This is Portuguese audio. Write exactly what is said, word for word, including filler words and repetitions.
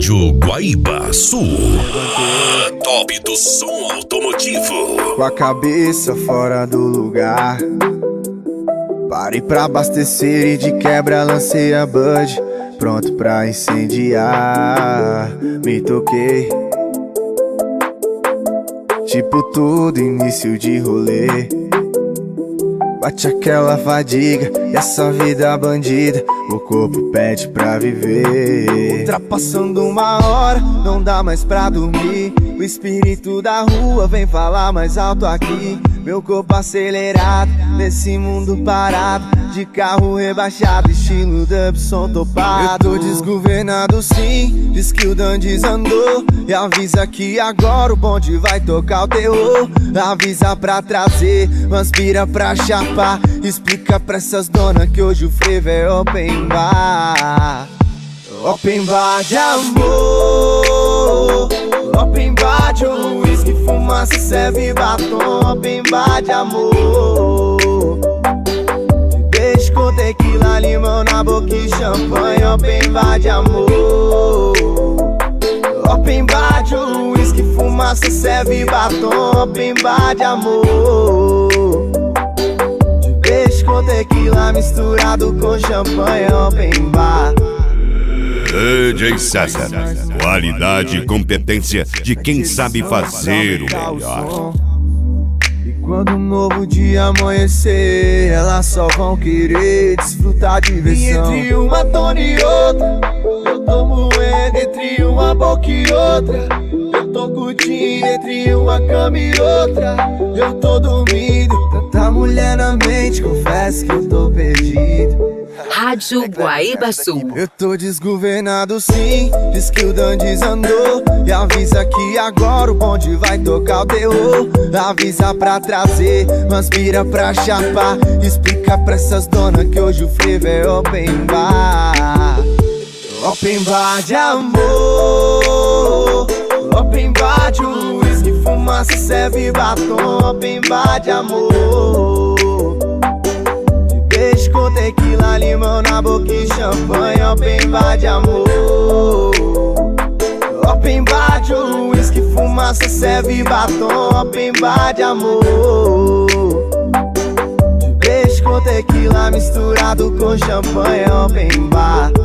Rádio Guaíba Sul, a top do som automotivo. Com a cabeça fora do lugar, parei pra abastecer e de quebra lancei a Bud, pronto pra incendiar. Me toquei, tipo tudo início de rolê. Bate aquela fadiga e essa vida bandida, o corpo pede pra viver. Ultrapassando uma hora, não dá mais pra dormir. O espírito da rua vem falar mais alto aqui. Meu corpo acelerado, nesse mundo parado, de carro rebaixado, estilo Dubson topado. Eu tô desgovernado sim, diz que o Dan desandou. E avisa que agora o bonde vai tocar o terror. Avisa pra trazer, aspira pra chapar. Explica pra essas donas que hoje o frevo é open bar. Open bar de amor, open bar de uísque, fumaça, serve batom. Open bar de amor, de beijo com tequila, limão na boca e champanhe. Open bar de amor, open bar de uísque, fumaça, serve batom. Open bar de amor, de beijo com tequila misturado com champanhe. Open bar. D J César, qualidade e competência de quem sabe fazer o melhor. E quando um novo dia amanhecer, elas só vão querer desfrutar de diversão. E entre uma tona e outra, eu tô moendo. Entre uma boca e outra, eu tô curtindo. Entre uma cama e outra, eu tô dormindo. Tanta mulher na mente, confesso que eu tô perdido. Rádio Guaíba Sul. Eu tô desgovernado sim, diz que o Dan desandou. E avisa que agora o bonde vai tocar o terror. Avisa pra trazer, aspira pra chapar. Explica pra essas donas que hoje o frevo é open bar. Open bar de amor, open bar de uísque, fumaça, serve batom. Open bar de amor, beijo com tequila, limão na boca e champanhe. Open bar de amor, open bar de uísque, fumaça, serve batom. Open bar de amor, de beijo com tequila misturado com champanhe. Open bar.